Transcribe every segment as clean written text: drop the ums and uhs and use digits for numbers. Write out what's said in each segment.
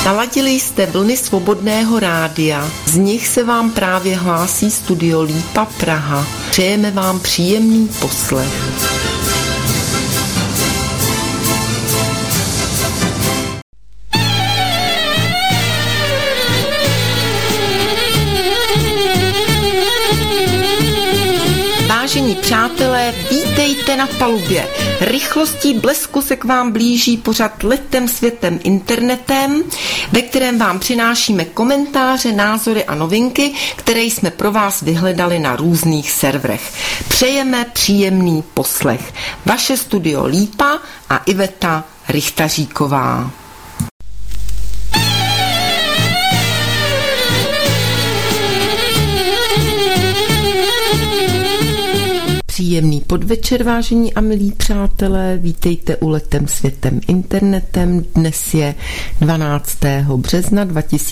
Naladili jste vlny Svobodného rádia, z nich se vám právě hlásí Studio Lípa Praha. Přejeme vám příjemný poslech. Vážení přátelé, vítejte na palubě. Rychlostí blesku se k vám blíží pořad Letem světem internetem, ve kterém vám přinášíme komentáře, názory a novinky, které jsme pro vás vyhledali na různých serverech. Přejeme příjemný poslech. Vaše Studio Lípa a Iveta Richtaříková. Příjemný podvečer, vážení a milí přátelé, vítejte u Letem světem internetem. Dnes je 12. března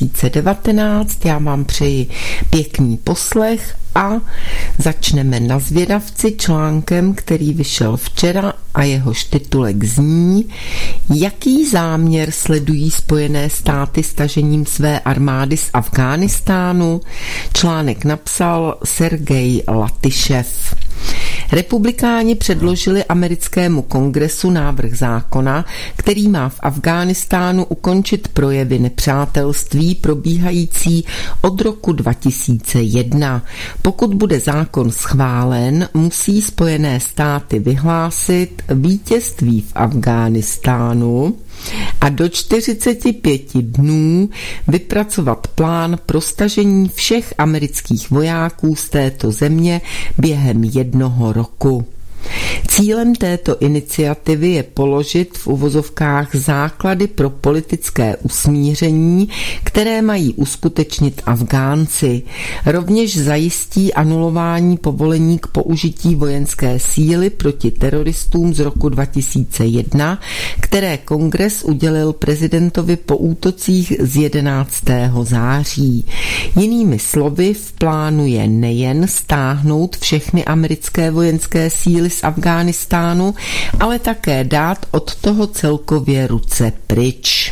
2019, já vám přeji pěkný poslech a začneme na Zvědavci článkem, který vyšel včera a jehož titulek zní: Jaký záměr sledují Spojené státy stažením své armády z Afghánistánu? Článek napsal Sergej Latyšev. Republikáni předložili americkému kongresu návrh zákona, který má v Afghánistánu ukončit projevy nepřátelství probíhající od roku 2001. Pokud bude zákon schválen, musí Spojené státy vyhlásit vítězství v Afghánistánu a do 45 dnů vypracovat plán pro stažení všech amerických vojáků z této země během 1 roku. Cílem této iniciativy je položit v uvozovkách základy pro politické usmíření, které mají uskutečnit Afgánci. Rovněž zajistí anulování povolení k použití vojenské síly proti teroristům z roku 2001, které kongres udělil prezidentovi po útocích z 11. září. Jinými slovy, v plánu je nejen stáhnout všechny americké vojenské síly z Afghánistánu, ale také dát od toho celkově ruce pryč.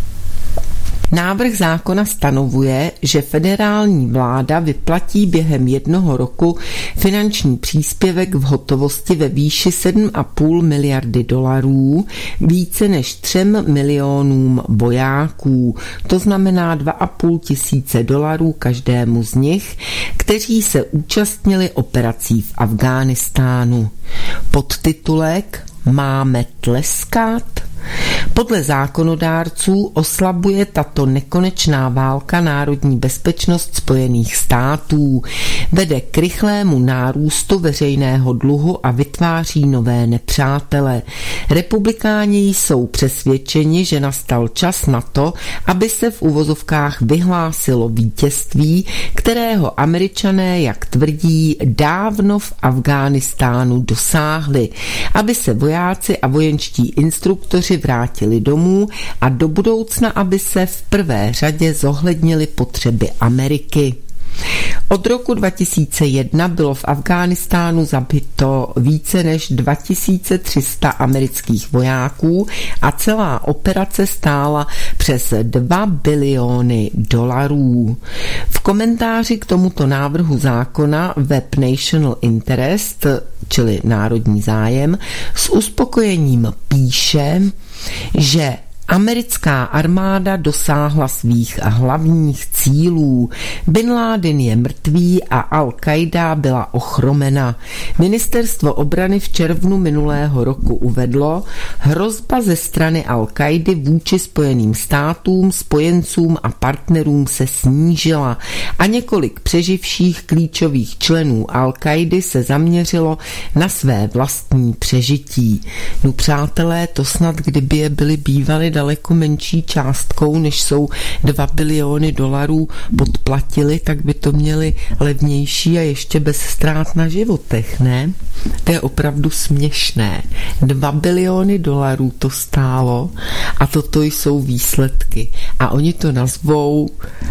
Návrh zákona stanovuje, že federální vláda vyplatí během 1 roku finanční příspěvek v hotovosti ve výši 7,5 miliardy dolarů více než 3 milionům vojáků. To znamená 2,5 tisíce dolarů každému z nich, kteří se účastnili operací v Afghánistánu. Podtitulek Máme tleskat? Podle zákonodárců oslabuje tato nekonečná válka národní bezpečnost Spojených států, vede k rychlému nárůstu veřejného dluhu a vytváří nové nepřátele. Republikáni jsou přesvědčeni, že nastal čas na to, aby se v uvozovkách vyhlásilo vítězství, kterého Američané, jak tvrdí, dávno v Afghánistánu dosáhli, aby se vojáci a vojenští instruktoři vrátili domů a do budoucna, aby se v prvé řadě zohlednily potřeby Ameriky. Od roku 2001 bylo v Afghánistánu zabito více než 2300 amerických vojáků a celá operace stála přes 2 biliony dolarů. V komentáři k tomuto návrhu zákona web National Interest, čili národní zájem, s uspokojením píše, že americká armáda dosáhla svých hlavních cílů. Bin Laden je mrtvý a Al-Qaida byla ochromena. Ministerstvo obrany v červnu minulého roku uvedlo, hrozba ze strany Al-Qaidy vůči Spojeným státům, spojencům a partnerům se snížila a několik přeživších klíčových členů Al-Qaidy se zaměřilo na své vlastní přežití. No přátelé, to snad kdyby je byli bývali daleko menší částkou, než jsou 2 biliony dolarů podplatili, tak by to měli levnější a ještě bez ztrát na životech, ne? To je opravdu směšné. 2 biliony dolarů to stálo a toto jsou výsledky. A oni to nazvou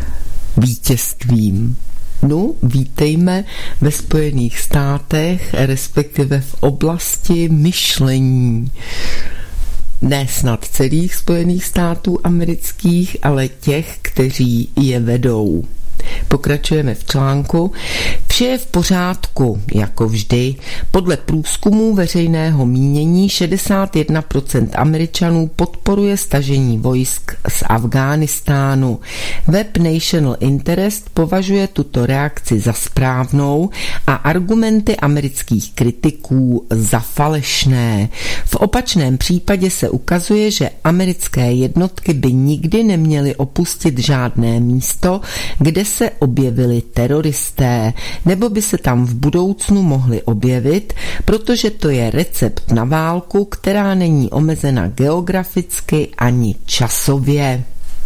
vítězstvím. No, vítejme ve Spojených státech, respektive v oblasti myšlení. Ne snad celých Spojených států amerických, ale těch, kteří je vedou. Pokračujeme v článku. Vše je v pořádku, jako vždy. Podle průzkumů veřejného mínění 61% Američanů podporuje stažení vojsk z Afghánistánu. Web National Interest považuje tuto reakci za správnou a argumenty amerických kritiků za falešné. V opačném případě se ukazuje, že americké jednotky by nikdy neměly opustit žádné místo, kde se objevili teroristé, nebo by se tam v budoucnu mohli objevit, protože to je recept na válku, která není omezena geograficky ani časově.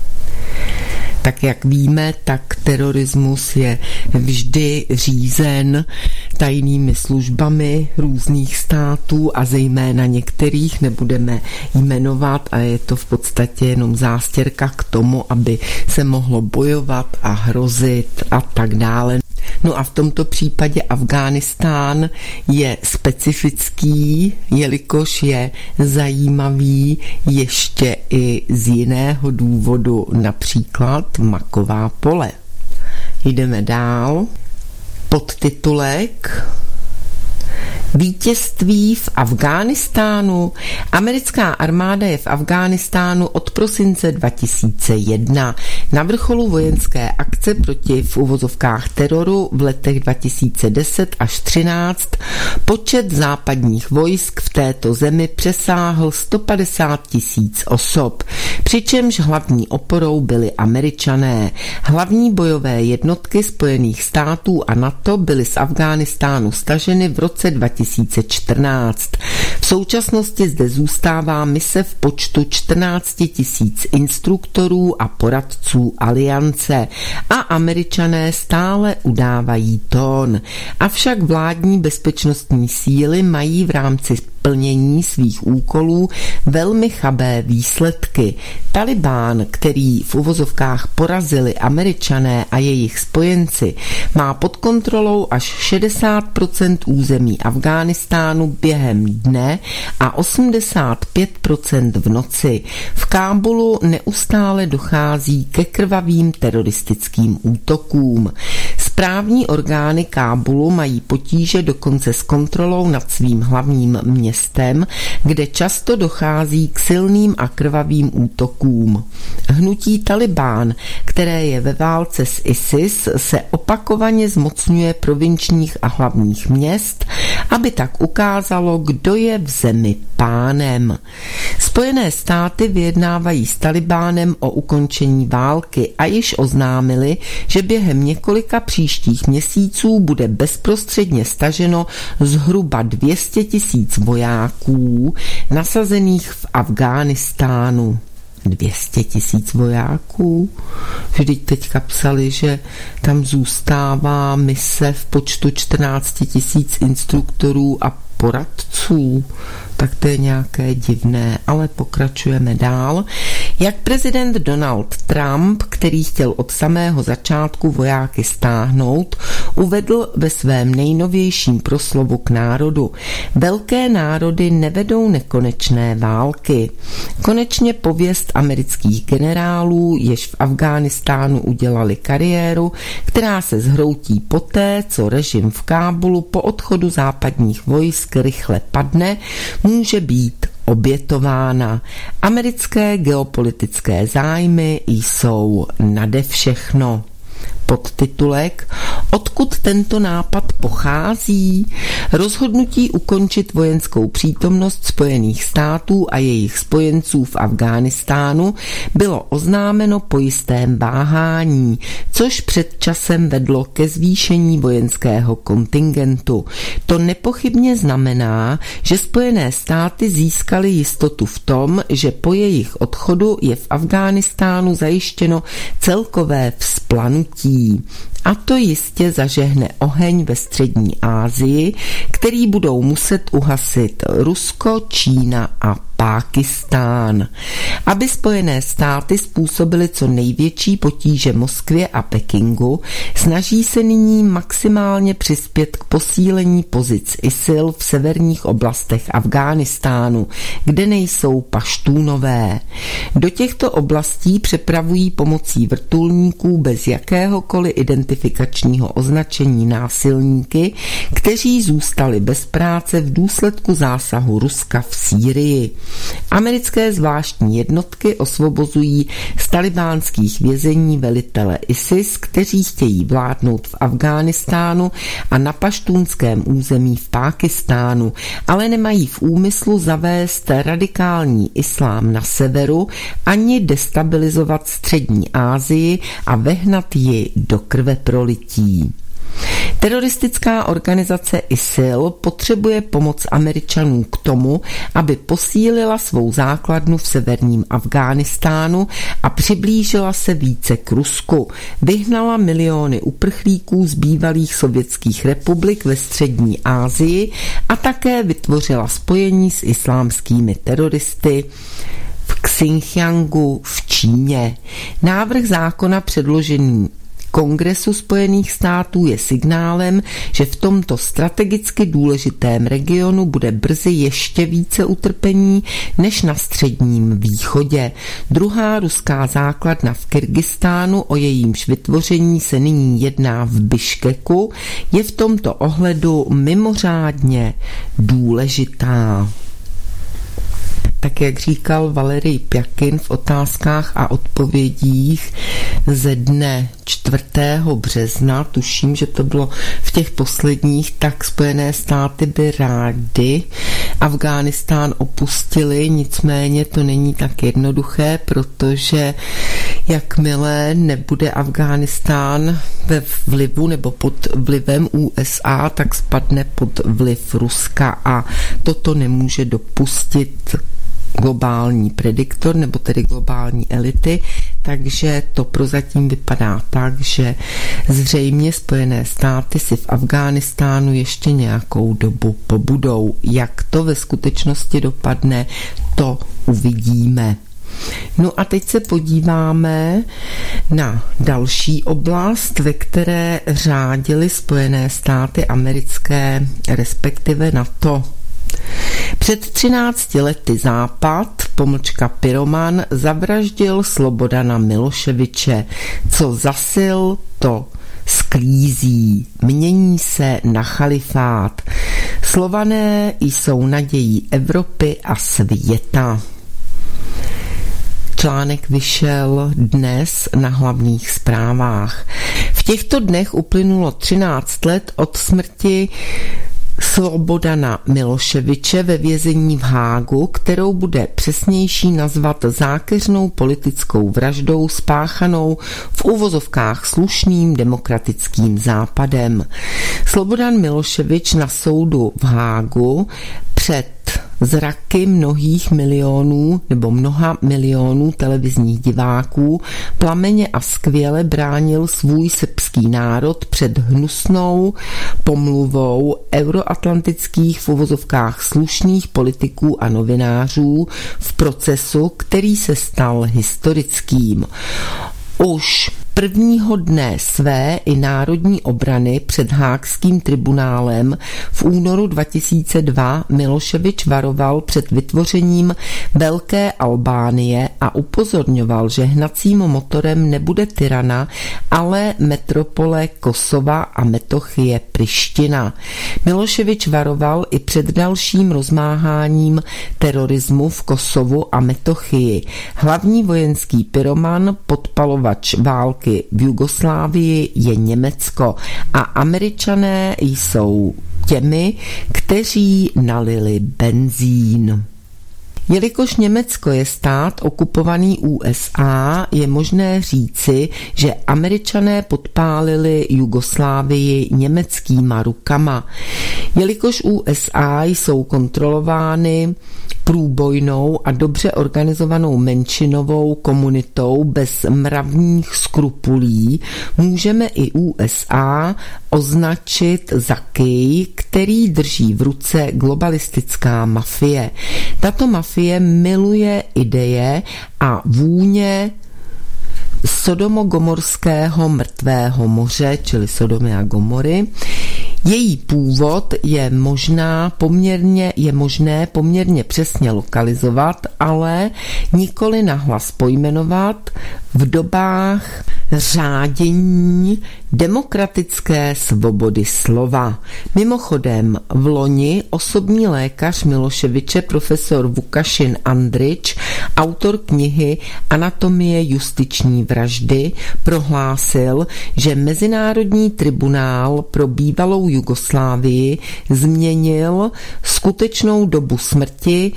Tak jak víme, tak terorismus je vždy řízen tajnými službami různých států a zejména některých nebudeme jmenovat a je to v podstatě jenom zástěrka k tomu, aby se mohlo bojovat a hrozit a tak dále. No a v tomto případě Afghánistán je specifický, jelikož je zajímavý ještě i z jiného důvodu, například maková pole. Jdeme dál. Podtitulek: Vítězství v Afghánistánu. Americká armáda je v Afghánistánu od prosince 2001. Na vrcholu vojenské akce proti v uvozovkách teroru v letech 2010 až 13 počet západních vojsk v této zemi přesáhl 150 000 osob, přičemž hlavní oporou byli Američané. Hlavní bojové jednotky Spojených států a NATO byly z Afghánistánu staženy v roce 2014. V současnosti zde zůstává mise v počtu 14 000 instruktorů a poradců aliance a Američané stále udávají tón. Avšak vládní bezpečnostní síly mají v rámci plnění svých úkolů velmi chabé výsledky. Talibán, který v uvozovkách porazili Američané a jejich spojenci, má pod kontrolou až 60% území Afghánistánu během dne a 85% v noci. V Kábulu neustále dochází ke krvavým teroristickým útokům. Správní orgány Kábulu mají potíže dokonce s kontrolou nad svým hlavním městem, kde často dochází k silným a krvavým útokům. Hnutí Talibán, které je ve válce s ISIS, se opakovaně zmocňuje provinčních a hlavních měst, aby tak ukázalo, kdo je v zemi pánem. Spojené státy vyjednávají s Talibánem o ukončení války a již oznámili, že během několika příštích měsíců bude bezprostředně staženo zhruba 200 000 vojáků nasazených v Afghánistánu. 200 000 vojáků. Vždyť teďka psali, že tam zůstává mise v počtu 14 000 instruktorů a poradců. Tak to je nějaké divné, ale pokračujeme dál. Jak prezident Donald Trump, který chtěl od samého začátku vojáky stáhnout, uvedl ve svém nejnovějším proslovu k národu: velké národy nevedou nekonečné války. Konečně pověst amerických generálů, jež v Afghánistánu udělali kariéru, která se zhroutí poté, co režim v Kábulu po odchodu západních vojsk rychle padne, může být obětována. Americké geopolitické zájmy jsou nade všechno. Podtitulek: Odkud tento nápad pochází? Rozhodnutí ukončit vojenskou přítomnost Spojených států a jejich spojenců v Afghánistánu bylo oznámeno po jistém váhání, což před časem vedlo ke zvýšení vojenského kontingentu. To nepochybně znamená, že Spojené státy získaly jistotu v tom, že po jejich odchodu je v Afghánistánu zajištěno celkové vzplanutí. A to jistě zažehne oheň ve střední Asii, který budou muset uhasit Rusko, Čína a Pákistán. Aby Spojené státy způsobily co největší potíže Moskvě a Pekingu, snaží se nyní maximálně přispět k posílení pozic ISIL v severních oblastech Afghánistánu, kde nejsou paštúnové. Do těchto oblastí přepravují pomocí vrtulníků bez jakéhokoliv identifikačního označení násilníky, kteří zůstali bez práce v důsledku zásahu Ruska v Sýrii. Americké zvláštní jednotky osvobozují z talibánských vězení velitele ISIS, kteří chtějí vládnout v Afghánistánu a na paštúnském území v Pákistánu, ale nemají v úmyslu zavést radikální islám na severu ani destabilizovat střední Asii a vehnat ji do krveprolití. Teroristická organizace ISIL potřebuje pomoc Američanů k tomu, aby posílila svou základnu v severním Afghánistánu a přiblížila se více k Rusku. Vyhnala miliony uprchlíků z bývalých sovětských republik ve střední Asii a také vytvořila spojení s islámskými teroristy v Xinjiangu v Číně. Návrh zákona předložený Kongresu Spojených států je signálem, že v tomto strategicky důležitém regionu bude brzy ještě více utrpení než na Středním východě. Druhá ruská základna v Kyrgyzstánu, o jejímž vytvoření se nyní jedná v Biškeku, je v tomto ohledu mimořádně důležitá. Tak jak říkal Valerij Pjakin v otázkách a odpovědích ze dne 4. března, tuším, že to bylo v těch posledních, tak Spojené státy by rády Afghánistán opustili, nicméně to není tak jednoduché, protože jakmile nebude Afghánistán ve vlivu nebo pod vlivem USA, tak spadne pod vliv Ruska a toto nemůže dopustit globální prediktor, nebo tedy globální elity, takže to prozatím vypadá tak, že zřejmě Spojené státy si v Afghánistánu ještě nějakou dobu pobudou. Jak to ve skutečnosti dopadne, to uvidíme. No a teď se podíváme na další oblast, ve které řádily Spojené státy americké, respektive NATO. Před 13 lety Západ, Pyroman, zavraždil Slobodana Miloševiče. Co zasil, to sklízí. Mění se na chalifát. Slované jsou nadějí Evropy a světa. Článek vyšel dnes na Hlavních zprávách. V těchto dnech uplynulo 13 let od smrti Slobodana Miloševiče ve vězení v Hágu, kterou bude přesnější nazvat zákeřnou politickou vraždou spáchanou v uvozovkách slušným demokratickým západem. Slobodan Miloševič na soudu v Hágu před zraky mnoha milionů televizních diváků plameně a skvěle bránil svůj srbský národ před hnusnou pomluvou euroatlantických v uvozovkách slušných politiků a novinářů v procesu, který se stal historickým. Už prvního dne své i národní obrany před Haagským tribunálem v únoru 2002 Miloševič varoval před vytvořením Velké Albánie a upozorňoval, že hnacím motorem nebude Tirana, ale metropole Kosova a Metochie Priština. Miloševič varoval i před dalším rozmáháním terorismu v Kosovu a Metochii. Hlavní vojenský pyroman, podpalovač války v Jugoslávii je Německo a Američané jsou těmi, kteří nalili benzín. Jelikož Německo je stát okupovaný USA, je možné říci, že Američané podpálili Jugoslávii německýma rukama. Jelikož USA jsou kontrolovány průbojnou a dobře organizovanou menšinovou komunitou bez mravních skrupulí, můžeme i USA označit za kyj, který drží v ruce globalistická mafie. Tato mafie filozofie miluje ideje a vůně sodomogomorského mrtvého moře, čili Sodomy a Gomory. Její původ je možné poměrně přesně lokalizovat, ale nikoli nahlas pojmenovat v dobách řádění demokratické svobody slova. Mimochodem, v loni osobní lékař Miloševiče profesor Vukašin Andrič, autor knihy Anatomie justiční vraždy, prohlásil, že Mezinárodní tribunál pro bývalou Jugoslávii změnil skutečnou dobu smrti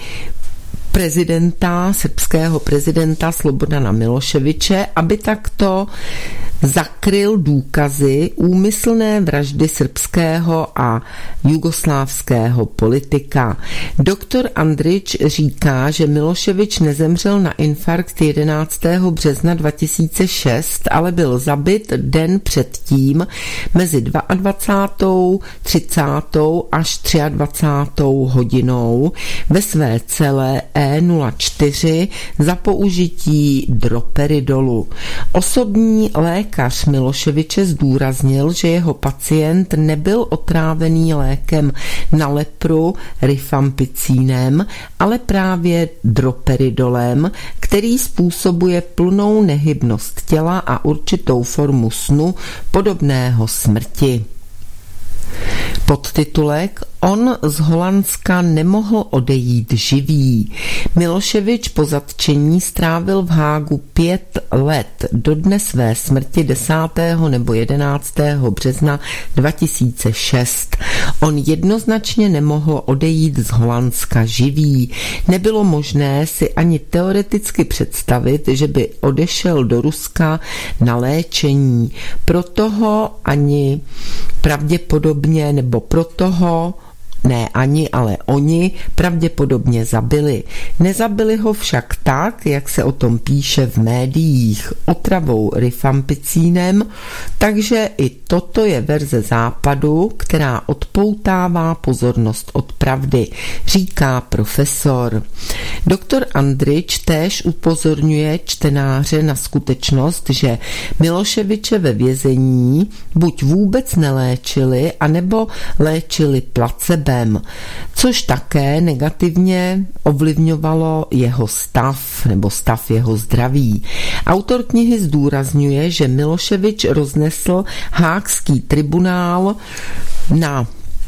srbského prezidenta Slobodana Miloševiče, aby takto zakryl důkazy úmyslné vraždy srbského a jugoslávského politika. Doktor Andrič říká, že Miloševič nezemřel na infarkt 11. března 2006, ale byl zabit den předtím mezi 22., 30. až 23. hodinou ve své celé E04 za použití droperidolu. Osobní lékař Miloševiče zdůraznil, že jeho pacient nebyl otrávený lékem na lepru rifampicínem, ale právě droperidolem, který způsobuje plnou nehybnost těla a určitou formu snu podobného smrti. Podtitulek: On z Holandska nemohl odejít živý. Miloševič po zatčení strávil v Hágu 5 let do dne své smrti 10. nebo 11. března 2006. On jednoznačně nemohl odejít z Holandska živý. Nebylo možné si ani teoreticky představit, že by odešel do Ruska na léčení. Proto ho ani pravděpodobně, nebo proto ho ne ani, ale oni pravděpodobně zabili. Nezabili ho však tak, jak se o tom píše v médiích, otravou rifampicínem, takže i toto je verze Západu, která odpoutává pozornost od pravdy, říká profesor. Doktor Andrič též upozorňuje čtenáře na skutečnost, že Miloševiče ve vězení buď vůbec neléčili, anebo léčili placebem, což také negativně ovlivňovalo jeho stav nebo stav jeho zdraví. Autor knihy zdůrazňuje, že Miloševič roznesl Haagský tribunál na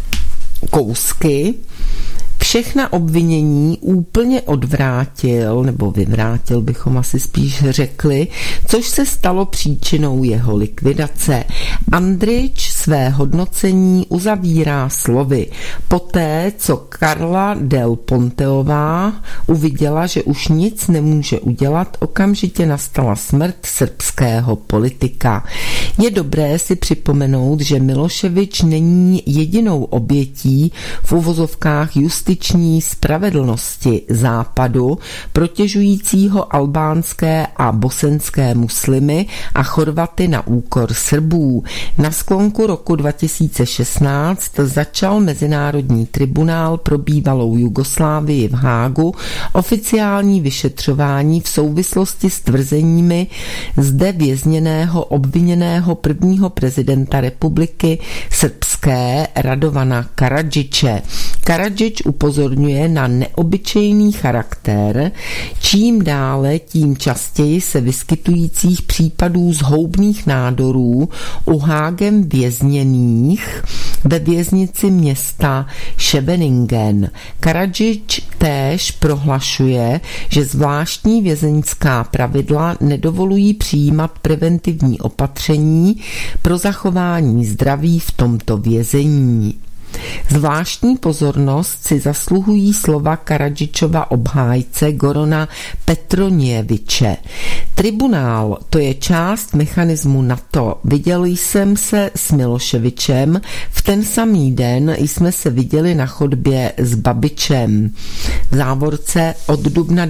kousky, všechna obvinění úplně odvrátil, nebo vyvrátil bychom asi spíš řekli, což se stalo příčinou jeho likvidace. Andrič své hodnocení uzavírá slovy: poté, co Carla del Ponteová uviděla, že už nic nemůže udělat, okamžitě nastala smrt srbského politika. Je dobré si připomenout, že Miloševič není jedinou obětí v uvozovkách justiční spravedlnosti Západu, protěžujícího albánské a bosenské muslimy a Chorvaty na úkor Srbů. Na sklonku roku 2016 začal Mezinárodní tribunál pro bývalou Jugoslávii v Hágu oficiální vyšetřování v souvislosti s tvrzeními zde vězněného obviněného prvního prezidenta republiky srbské Radovana Karadžiče. Karadžič upozorňuje na neobyčejný charakter čím dále, tím častěji se vyskytujících případů zhoubných nádorů u Hágem vězněných ve věznici města Scheveningen. Karadžič též prohlašuje, že zvláštní vězeňská pravidla nedovolují přijímat preventivní opatření pro zachování zdraví v tomto vězení. Zvláštní pozornost si zasluhují slova Karadžičova obhájce Gorana Petronijeviče. Tribunál, to je část mechanismu NATO. Viděl jsem se s Miloševičem, v ten samý den jsme se viděli na chodbě s Babičem. V závorce od dubna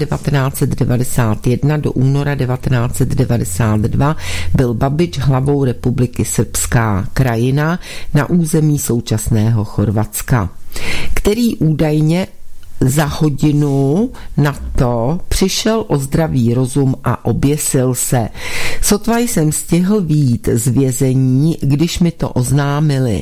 1991 do února 1992 byl Babič hlavou Republiky Srbská, krajina na území současného Chorvatska, který údajně za hodinu na to přišel o zdravý rozum a oběsil se. Sotva jsem stihl vyjít z vězení, když mi to oznámili.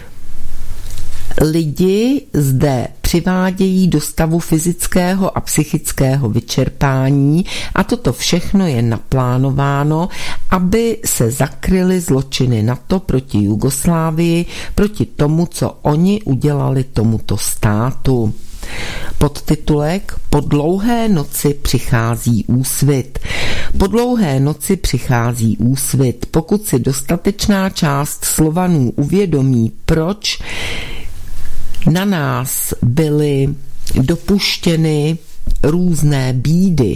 Lidi zde přivádějí do stavu fyzického a psychického vyčerpání a toto všechno je naplánováno, aby se zakryly zločiny NATO proti Jugoslávii, proti tomu, co oni udělali tomuto státu. Podtitulek: Po dlouhé noci přichází úsvit. Po dlouhé noci přichází úsvit. Pokud si dostatečná část Slovanů uvědomí, proč na nás byly dopuštěny různé bídy,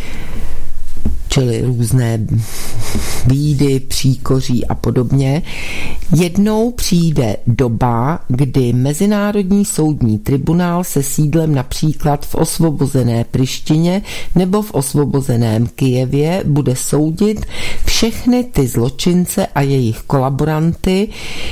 čili různé bídy, příkoří a podobně, jednou přijde doba, kdy Mezinárodní soudní tribunál se sídlem například v osvobozené Prištině nebo v osvobozeném Kyjevě bude soudit všechny ty zločince a jejich kolaboranty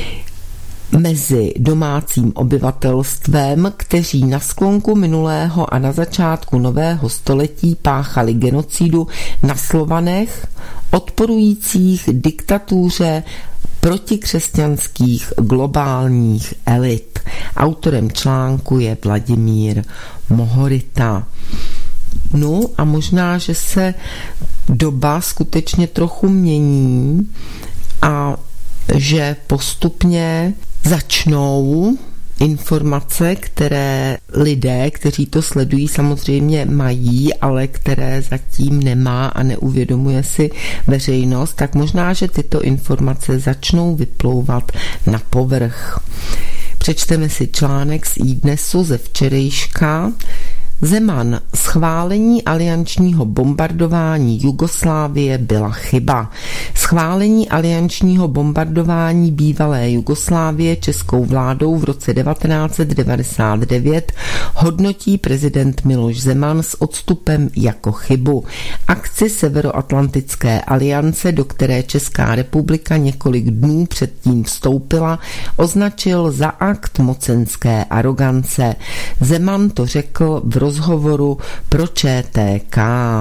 mezi domácím obyvatelstvem, kteří na sklonku minulého a na začátku nového století páchali genocidu na Slovanech, odporujících diktatuře protikřesťanských globálních elit. Autorem článku je Vladimír Mohorita. No a možná, že se doba skutečně trochu mění a že postupně začnou informace, které lidé, kteří to sledují, samozřejmě mají, ale které zatím nemá a neuvědomuje si veřejnost, tak možná, že tyto informace začnou vyplouvat na povrch. Přečteme si článek z iDnesu ze včerejška. Zeman: schválení aliančního bombardování Jugoslávie byla chyba. Schválení aliančního bombardování bývalé Jugoslávie českou vládou v roce 1999 hodnotí prezident Miloš Zeman s odstupem jako chybu. Akci Severoatlantické aliance, do které Česká republika několik dnů předtím vstoupila, označil za akt mocenské arogance. Zeman to řekl v rozhovoru pro ČTK.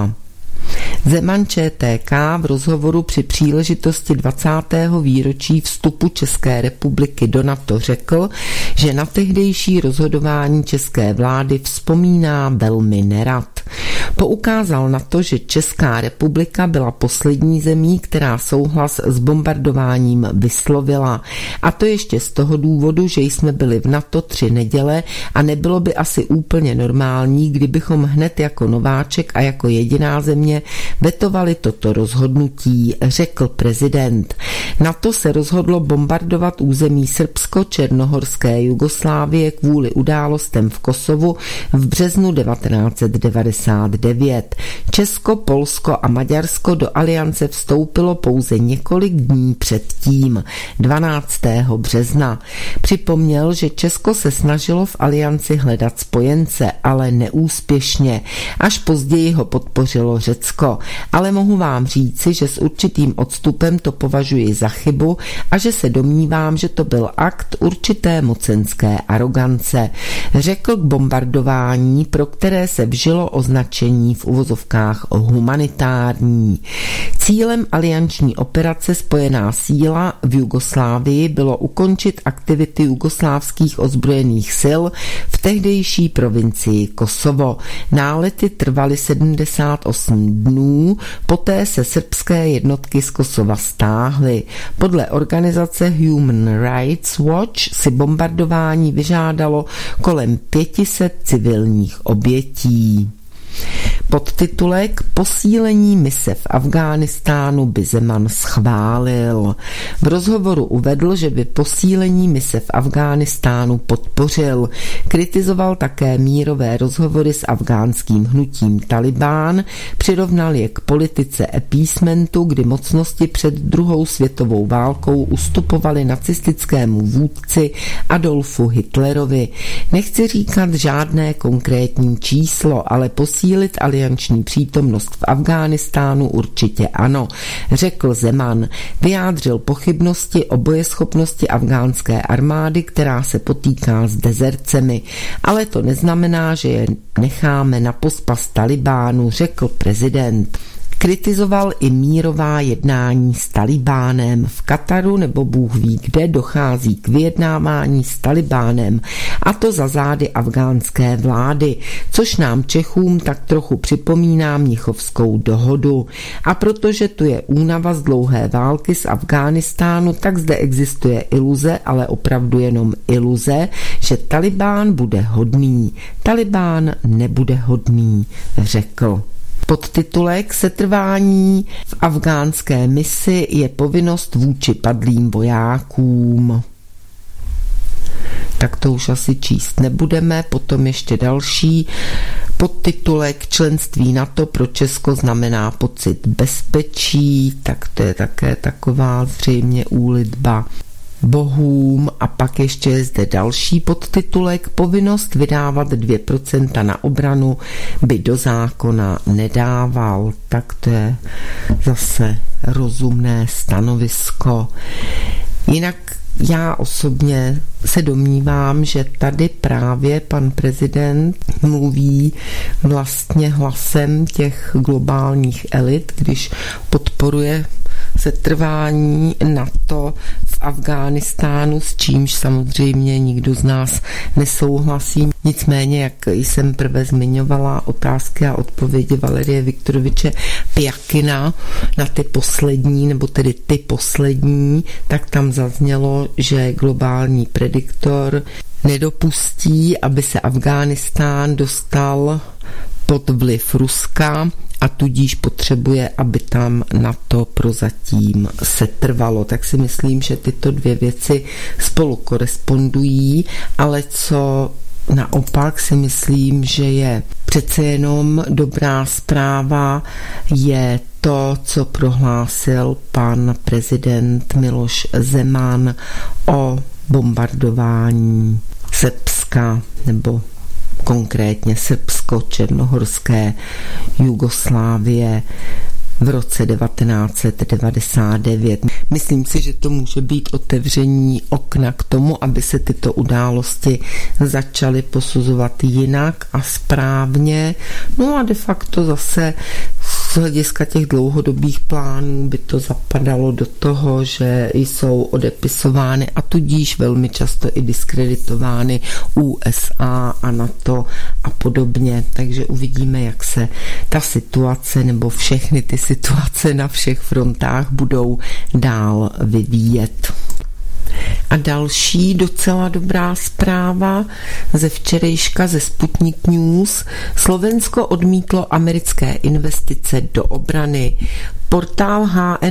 Zeman ČTK v rozhovoru při příležitosti 20. výročí vstupu České republiky do NATO řekl, že na tehdejší rozhodování české vlády vzpomíná velmi nerad. Poukázal na to, že Česká republika byla poslední zemí, která souhlas s bombardováním vyslovila. A to ještě z toho důvodu, že jsme byli v NATO 3 neděle a nebylo by asi úplně normální, kdybychom hned jako nováček a jako jediná země vetovali toto rozhodnutí, řekl prezident. NATO se rozhodlo bombardovat území Srbsko-Černohorské Jugoslávie kvůli událostem v Kosovu v březnu 1999. Česko, Polsko a Maďarsko do aliance vstoupilo pouze několik dní předtím, 12. března. Připomněl, že Česko se snažilo v alianci hledat spojence, ale neúspěšně. Až později ho podpořilo Řecko. Ale mohu vám říci, že s určitým odstupem to považuji za chybu a že se domnívám, že to byl akt určité mocenské arogance. Řekl k bombardování, pro které se vžilo označení v uvozovkách humanitární. Cílem alianční operace Spojená síla v Jugoslávii bylo ukončit aktivity jugoslávských ozbrojených sil v tehdejší provincii Kosovo. Nálety trvaly 78 dnů, poté se srbské jednotky z Kosova stáhly. Podle organizace Human Rights Watch si bombardování vyžádalo kolem 500 civilních obětí. Podtitulek: Posílení mise v Afghánistánu by Zeman schválil. V rozhovoru uvedl, že by posílení mise v Afghánistánu podpořil. Kritizoval také mírové rozhovory s afgánským hnutím Talibán, přirovnal je k politice appeasementu, kdy mocnosti před druhou světovou válkou ustupovaly nacistickému vůdci Adolfu Hitlerovi. Nechci říkat žádné konkrétní číslo, ale posílit alianční alianční přítomnost v Afghánistánu určitě ano, řekl Zeman. Vyjádřil pochybnosti o bojeschopnosti afghánské armády, která se potýká s dezercemi, ale to neznamená, že je necháme na pospas Talibánu, řekl prezident. Kritizoval i mírová jednání s Talibánem. V Kataru nebo Bůh ví kde dochází k vyjednávání s Talibánem, a to za zády afghánské vlády, což nám Čechům tak trochu připomíná Mnichovskou dohodu. A protože tu je únava z dlouhé války z Afghánistánu, tak zde existuje iluze, ale opravdu jenom iluze, že Talibán bude hodný. Talibán nebude hodný, řekl. Podtitulek Setrvání v afghánské misi je povinnost vůči padlým vojákům. Tak to už asi číst nebudeme, potom ještě další podtitulek Členství NATO pro Česko znamená pocit bezpečí, tak to je také taková zřejmě úlitba bohům. A pak ještě je zde další podtitulek Povinnost vydávat 2% na obranu by do zákona nedával. Tak to je zase rozumné stanovisko. Jinak já osobně se domnívám, že tady právě pan prezident mluví vlastně hlasem těch globálních elit, když podporuje setrvání NATO v Afghánistánu, s čímž samozřejmě nikdo z nás nesouhlasí. Nicméně, jak jsem prvé zmiňovala, otázky a odpovědi Valerie Viktoroviče Pjakina na ty poslední, nebo tedy ty poslední, tak tam zaznělo, že globální prediktor nedopustí, aby se Afghánistán dostal pod vliv Ruska, a tudíž potřebuje, aby tam NATO prozatím setrvalo. Tak si myslím, že tyto dvě věci spolu korespondují, ale co naopak si myslím, že je přece jenom dobrá zpráva, je to, co prohlásil pan prezident Miloš Zeman o bombardování Srbska, nebo konkrétně srbsko-černohorské Jugoslávie v roce 1999. Myslím si, že to může být otevření okna k tomu, aby se tyto události začaly posuzovat jinak a správně. No a de facto zase z hlediska těch dlouhodobých plánů by to zapadalo do toho, že jsou odepisovány a tudíž velmi často i diskreditovány USA a NATO a podobně. Takže uvidíme, jak se ta situace nebo všechny ty situace na všech frontách budou dál vyvíjet. A další docela dobrá zpráva ze včerejška ze Sputnik News. Slovensko odmítlo americké investice do obrany. Portál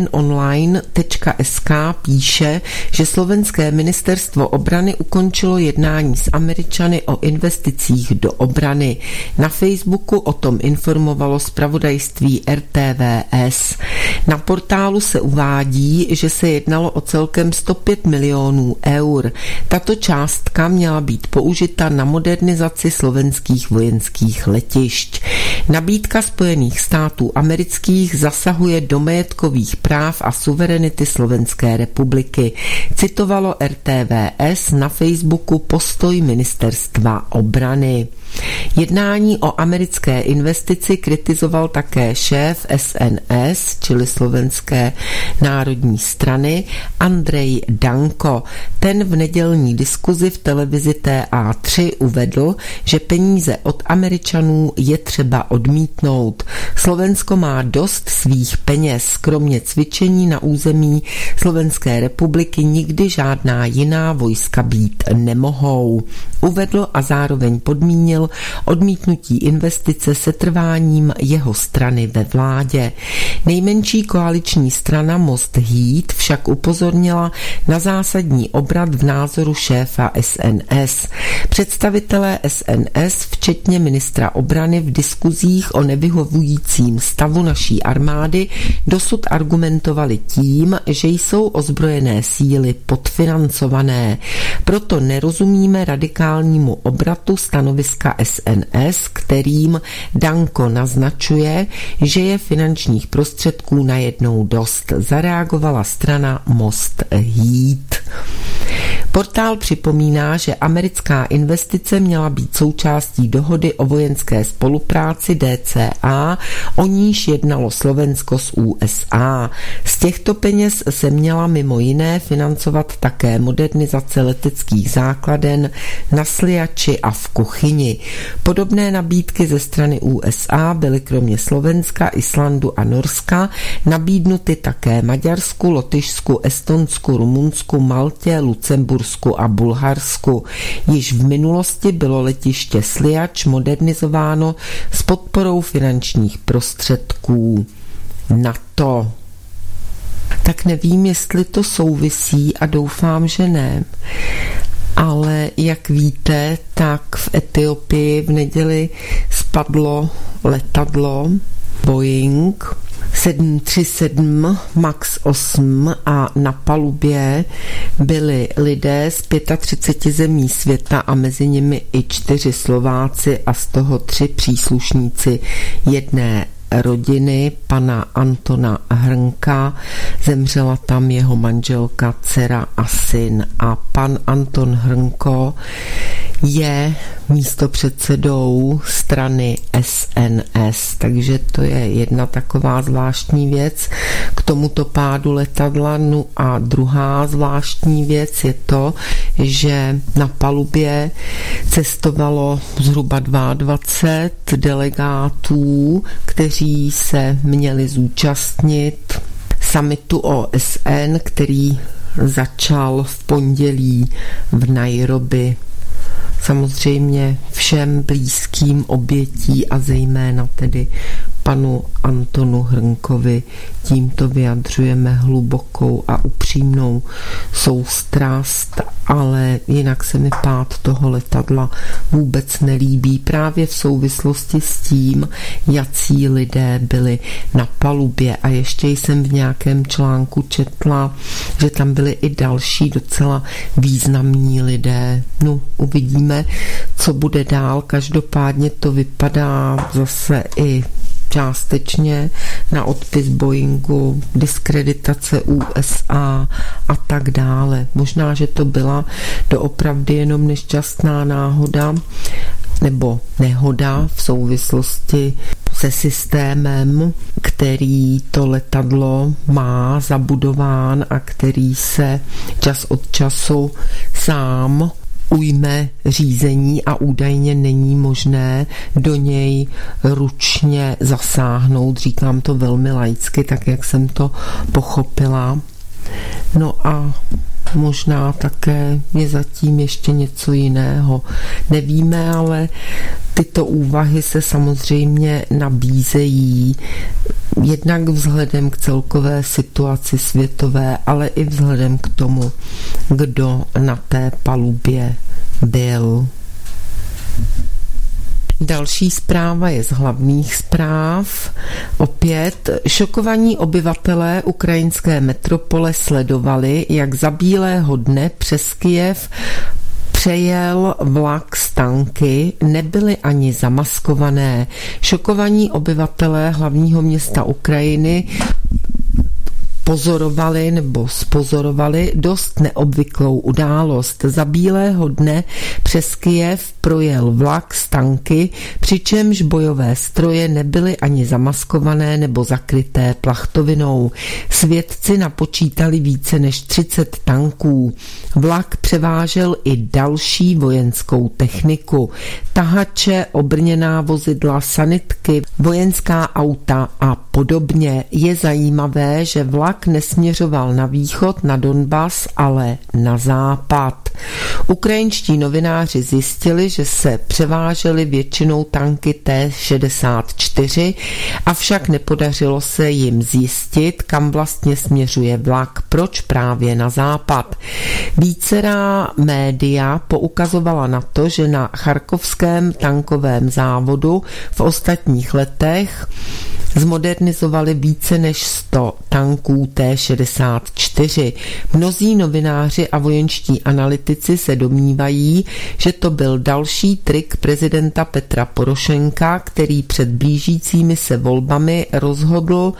hnonline.sk píše, že slovenské ministerstvo obrany ukončilo jednání s Američany o investicích do obrany. Na Facebooku o tom informovalo zpravodajství RTVS. Na portálu se uvádí, že se jednalo o celkem 105 milionů eur. Tato částka měla být použita na modernizaci slovenských vojenských letišť. Nabídka Spojených států amerických zasahuje do majetkových práv a suverenity Slovenské republiky. Citovalo RTVS na Facebooku postoj ministerstva obrany. Jednání o americké investici kritizoval také šéf SNS, čili Slovenské národní strany, Andrej Danko. Ten v nedělní diskuzi v televizi TA3 uvedl, že peníze od Američanů je třeba odmítnout. Slovensko má dost svých peněz, kromě cvičení na území Slovenské republiky nikdy žádná jiná vojska být nemohou. Uvedl a zároveň podmínil odmítnutí investice setrváním jeho strany ve vládě. Nejmenší koaliční strana Most Híd však upozornila na zásadní obrat v názoru šéfa SNS. Představitelé SNS, včetně ministra obrany, v diskuzích o nevyhovujícím stavu naší armády dosud argumentovali tím, že jsou ozbrojené síly podfinancované. Proto nerozumíme radikální mediálnímu obratu stanoviska SNS, kterým Danko naznačuje, že je finančních prostředků najednou dost. Zareagovala strana Most Heat. Portál připomíná, že americká investice měla být součástí dohody o vojenské spolupráci DCA, o níž jednalo Slovensko s USA. Z těchto peněz se měla mimo jiné financovat také modernizace leteckých základen na Sliači a v Kuchyni. Podobné nabídky ze strany USA byly kromě Slovenska, Islandu a Norska nabídnuty také Maďarsku, Lotyšsku, Estonsku, Rumunsku, Maltě, Lucembursku a Bulharsku. Již v minulosti bylo letiště Sliač modernizováno s podporou finančních prostředků NATO. Tak nevím, jestli to souvisí a doufám, že ne. Ale jak víte, tak v Etiopii v neděli spadlo letadlo Boeing 737 MAX 8 a na palubě byli lidé z 35 zemí světa a mezi nimi i 4 Slováci a z toho 3 příslušníci jedné rodiny pana Antona Hrnka. Zemřela tam jeho manželka, dcera a syn. A pan Anton Hrnko je místopředsedou strany SNS, takže to je jedna taková zvláštní věc k tomuto pádu letadla. No a druhá zvláštní věc je to, že na palubě cestovalo zhruba 22 delegátů, kteří se měli zúčastnit summitu OSN, který začal v pondělí v Nairobi. Samozřejmě všem blízkým obětí a zejména tedy panu Antonu Hrnkovi tímto vyjadřujeme hlubokou a upřímnou soustrast, ale jinak se mi pád toho letadla vůbec nelíbí právě v souvislosti s tím, jací lidé byli na palubě. A ještě jsem v nějakém článku četla, že tam byli i další docela významní lidé. No, uvidíme, co bude dál. Každopádně to vypadá zase i částečně na odpis Boeingu, diskreditace USA a tak dále. Možná, že to byla doopravdy jenom nešťastná náhoda nebo nehoda v souvislosti se systémem, který to letadlo má zabudován a který se čas od času sám ujme řízení a údajně není možné do něj ručně zasáhnout. Říkám to velmi laicky, tak jak jsem to pochopila. No a možná také je zatím ještě něco jiného. Nevíme, ale tyto úvahy se samozřejmě nabízejí jednak vzhledem k celkové situaci světové, ale i vzhledem k tomu, kdo na té palubě byl. Další zpráva je z hlavních zpráv. Opět šokovaní obyvatelé ukrajinské metropole sledovali, jak za bílého dne přes Kyjev přejel vlak s tanky, nebyly ani zamaskované. Šokovaní obyvatelé hlavního města Ukrajiny spozorovali dost neobvyklou událost. Za bílého dne přes Kyjev projel vlak s tanky, přičemž bojové stroje nebyly ani zamaskované nebo zakryté plachtovinou. Svědci napočítali více než 30 tanků. Vlak převážel i další vojenskou techniku. Tahače, obrněná vozidla, sanitky, vojenská auta a podobně. Je zajímavé, že vlak nesměřoval na východ, na Donbas, ale na západ. Ukrajinští novináři zjistili, že se převážely většinou tanky T-64, avšak nepodařilo se jim zjistit, kam vlastně směřuje vlak, proč právě na západ. Vícerá média poukazovala na to, že na charkovském tankovém závodu v ostatních letech Zmodernizovali více než 100 tanků T-64. Mnozí novináři a vojenští analytici se domnívají, že to byl další trik prezidenta Petra Porošenka, který před blížícími se volbami rozhodl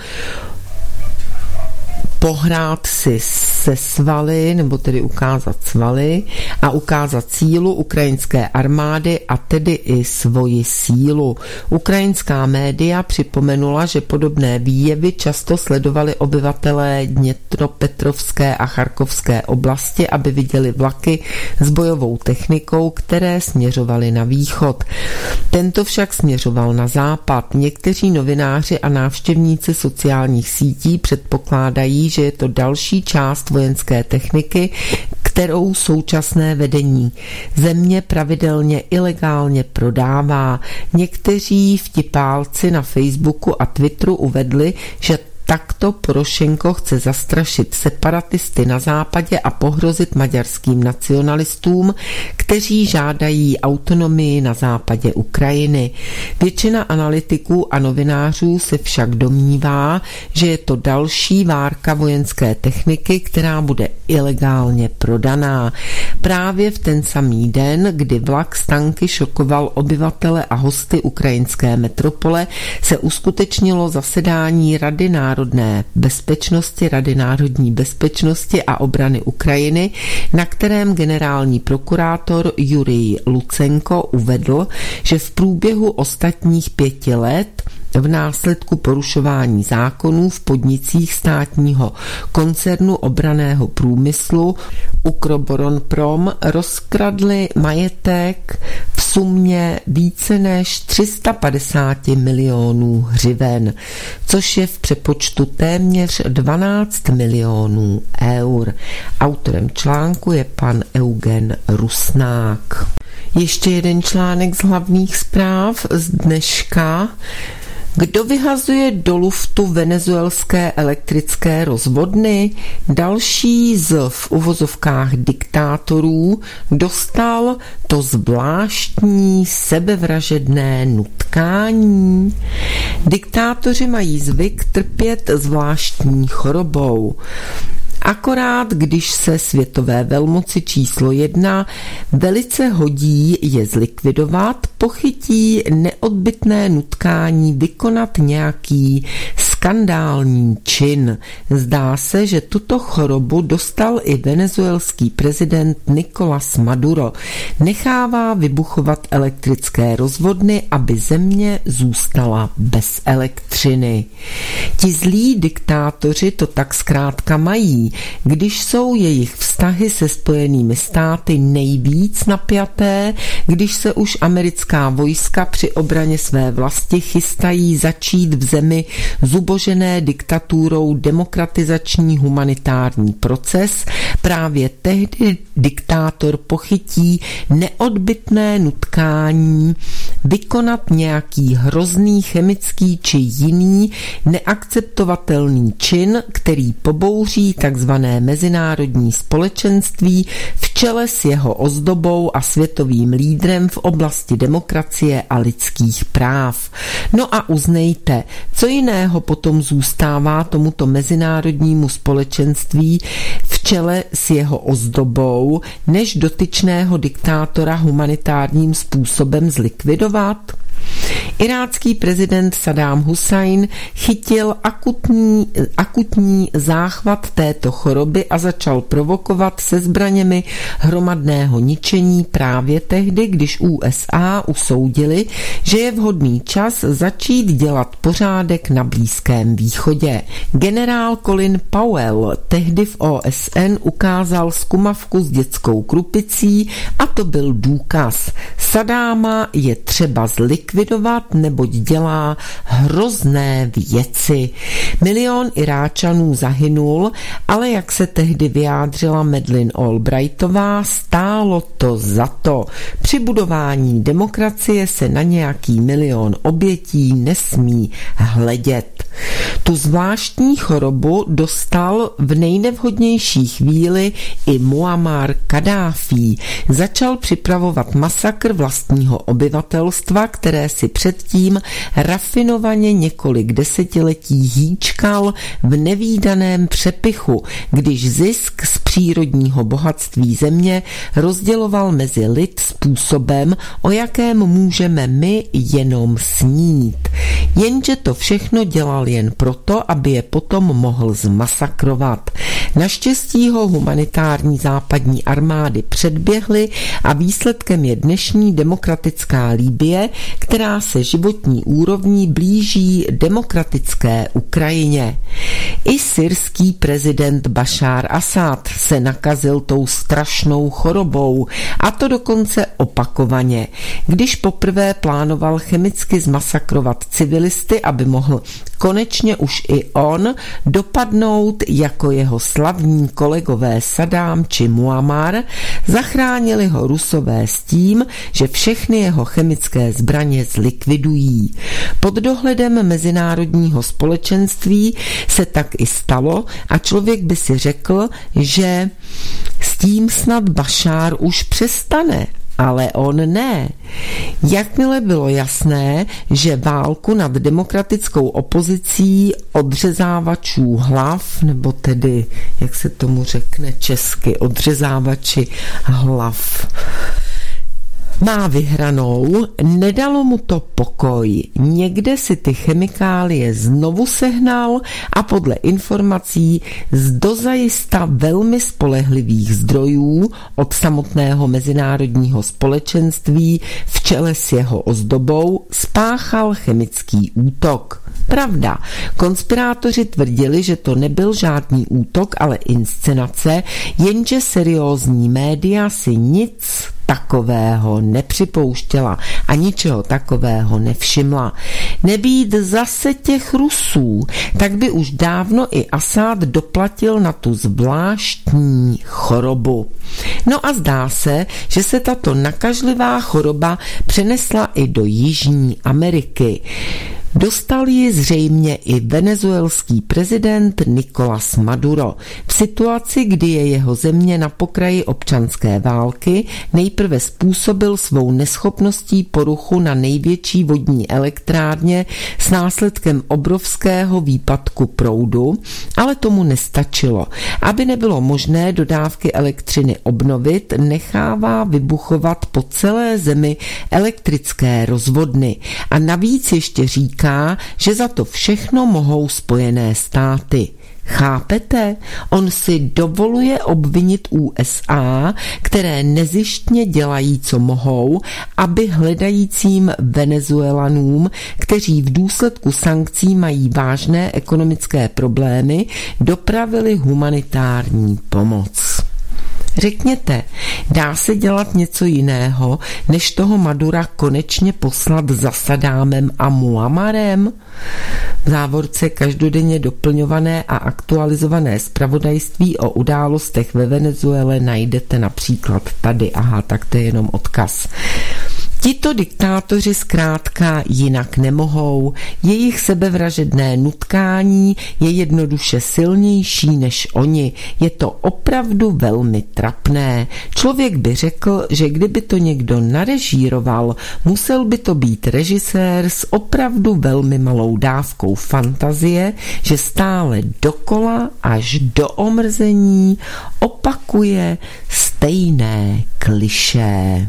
pohrát si se svaly, nebo tedy ukázat svaly a ukázat sílu ukrajinské armády a tedy i svoji sílu. Ukrajinská média připomenula, že podobné výjevy často sledovali obyvatelé Dněpropetrovské a Charkovské oblasti, aby viděli vlaky s bojovou technikou, které směřovaly na východ. Tento však směřoval na západ. Někteří novináři a návštěvníci sociálních sítí předpokládají, že je to další část vojenské techniky, kterou současné vedení země pravidelně ilegálně prodává. Někteří vtipálci na Facebooku a Twitteru uvedli, že takto Porošenko chce zastrašit separatisty na západě a pohrozit maďarským nacionalistům, kteří žádají autonomii na západě Ukrajiny. Většina analytiků a novinářů se však domnívá, že je to další várka vojenské techniky, která bude ilegálně prodaná. Právě v ten samý den, kdy vlak s tanky šokoval obyvatele a hosty ukrajinské metropole, se uskutečnilo zasedání Rady národní bezpečnosti a obrany Ukrajiny, na kterém generální prokurátor Jurij Lucenko uvedl, že v průběhu ostatních 5 let v následku porušování zákonů v podnicích státního koncernu obranného průmyslu Ukroboronprom rozkradli majetek v sumě více než 350 milionů hřiven, což je v přepočtu téměř 12 milionů eur. Autorem článku je pan Eugen Rusnák. Ještě jeden článek z hlavních zpráv z dneška. Kdo vyhazuje do luftu venezuelské elektrické rozvodny? Další v uvozovkách diktátorů dostal to zvláštní sebevražedné nutkání. Diktátoři mají zvyk trpět zvláštní chorobou. Akorát, když se světové velmoci číslo 1 velice hodí je zlikvidovat, pochytí neodbytné nutkání vykonat nějaký skandální čin. Zdá se, že tuto chorobu dostal i venezuelský prezident Nicolás Maduro. Nechává vybuchovat elektrické rozvodny, aby země zůstala bez elektřiny. Ti zlí diktátoři to tak zkrátka mají. Když jsou jejich vztahy se Spojenými státy nejvíc napjaté, když se už americká vojska při obraně své vlasti chystají začít v zemi zubožené diktaturou demokratizační humanitární proces, právě tehdy diktátor pochytí neodbytné nutkání vykonat nějaký hrozný chemický či jiný neakceptovatelný čin, který pobouří takzvané mezinárodní společenství v čele s jeho ozdobou a světovým lídrem v oblasti demokracie a lidských práv. No a uznejte, co jiného potom zůstává tomuto mezinárodnímu společenství v čele s jeho ozdobou, než dotyčného diktátora humanitárním způsobem zlikvidovat? Irácký prezident Saddám Husajn chytil akutní záchvat této choroby a začal provokovat se zbraněmi hromadného ničení právě tehdy, když USA usoudili, že je vhodný čas začít dělat pořádek na Blízkém východě. Generál Colin Powell tehdy v OSN ukázal zkumavku s dětskou krupicí a to byl důkaz. Saddáma je třeba zlikvidovat, neboť dělá hrozné věci. 1 milion Iráčanů zahynul, ale jak se tehdy vyjádřila Madeleine Albrightová, stálo to za to. Při budování demokracie se na nějaký 1 milion obětí nesmí hledět. Tu zvláštní chorobu dostal v nejnevhodnější chvíli i Muammar Kaddáfí. Začal připravovat masakr vlastního obyvatelstva, které si předtím rafinovaně několik desetiletí hýčkal v nevídaném přepichu, když zisk z přírodního bohatství země rozděloval mezi lid způsobem, o jakém můžeme my jenom snít. Jenže to všechno dělal jen proto, aby je potom mohl zmasakrovat. Naštěstí ho humanitární západní armády předběhly a výsledkem je dnešní demokratická Libye, která se životní úrovní blíží demokratické Ukrajině. I syrský prezident Bašár Asad se nakazil tou strašnou chorobou, a to dokonce opakovaně. Když poprvé plánoval chemicky zmasakrovat civilisty, aby mohl konečně už i on dopadnout jako jeho slavní kolegové Saddam či Muammar, zachránili ho Rusové s tím, že všechny jeho chemické zbraně zlikvidují. Pod dohledem mezinárodního společenství se tak i stalo a člověk by si řekl, že s tím snad Bašár už přestane. Ale on ne. Jakmile bylo jasné, že válku nad demokratickou opozicí odřezávačů hlav, nebo tedy, jak se tomu řekne česky, odřezávači hlav, má vyhranou, nedalo mu to pokoj. Někde si ty chemikálie znovu sehnal a podle informací z dozajista velmi spolehlivých zdrojů od samotného mezinárodního společenství v čele s jeho ozdobou spáchal chemický útok. Pravda, konspirátoři tvrdili, že to nebyl žádný útok, ale inscenace, jenže seriózní média si nic takového nepřipouštěla a ničeho takového nevšimla. Nebýt zase těch Rusů, tak by už dávno i Asad doplatil na tu zvláštní chorobu. No a zdá se, že se tato nakažlivá choroba přenesla i do Jižní Ameriky. Dostal ji zřejmě i venezuelský prezident Nicolás Maduro. V situaci, kdy je jeho země na pokraji občanské války, nejprve způsobil svou neschopností poruchu na největší vodní elektrárně s následkem obrovského výpadku proudu, ale tomu nestačilo. Aby nebylo možné dodávky elektřiny obnovit, nechává vybuchovat po celé zemi elektrické rozvodny. A navíc ještě říká, že za to všechno mohou Spojené státy. Chápete? On si dovoluje obvinit USA, které nezištně dělají, co mohou, aby hledajícím Venezuelanům, kteří v důsledku sankcí mají vážné ekonomické problémy, dopravili humanitární pomoc. Řekněte, dá se dělat něco jiného, než toho Madura konečně poslat za Saddámem a Muammarem? V závorce každodenně doplňované a aktualizované zpravodajství o událostech ve Venezuele najdete například tady. Aha, tak to je jenom odkaz. Tito diktátoři zkrátka jinak nemohou, jejich sebevražedné nutkání je jednoduše silnější než oni. Je to opravdu velmi trapné. Člověk by řekl, že kdyby to někdo narežíroval, musel by to být režisér s opravdu velmi malou dávkou fantazie, že stále dokola až do omrzení opakuje stejné klišé.